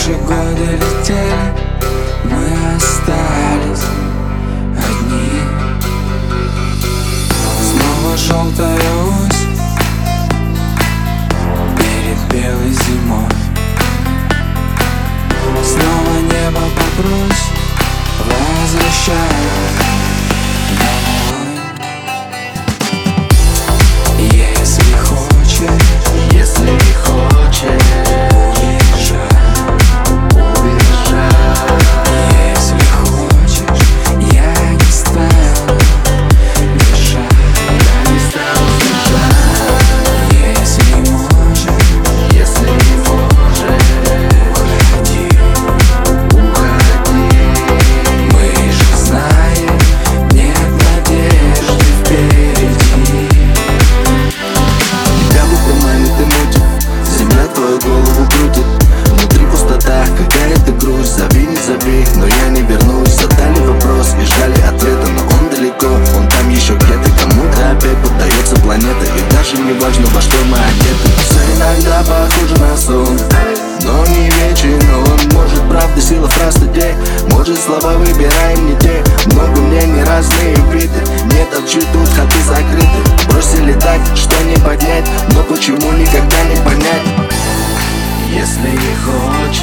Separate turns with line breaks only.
Наши годы летели, мы остались одни. Снова желтая ось перед белой зимой. Снова небо попрось, возвращай домой. Если хочешь, если хочешь, я не стану бежать. Если можешь, уходи. Мы же знаем, нет надежды впереди.
Тебя будто манит и мутит, земля твою голову крутит. Внутри пустота, какая-то грусть. Зови, не зови, но я не вернусь. Задали вопрос и ждали ответа, но он далеко, он там еще где-то. Кому-то опять поддается планета, и даже не важно, во что мы одеты. Все иногда похоже на сон, но не вечен он. Может, правда, сила фраз людей, может, слова выбираем не те. Много мнений, разные виды, не торчит тут, ходы закрыты. Бросили так, что не поднять, но почему никогда не понять.
Если хочешь,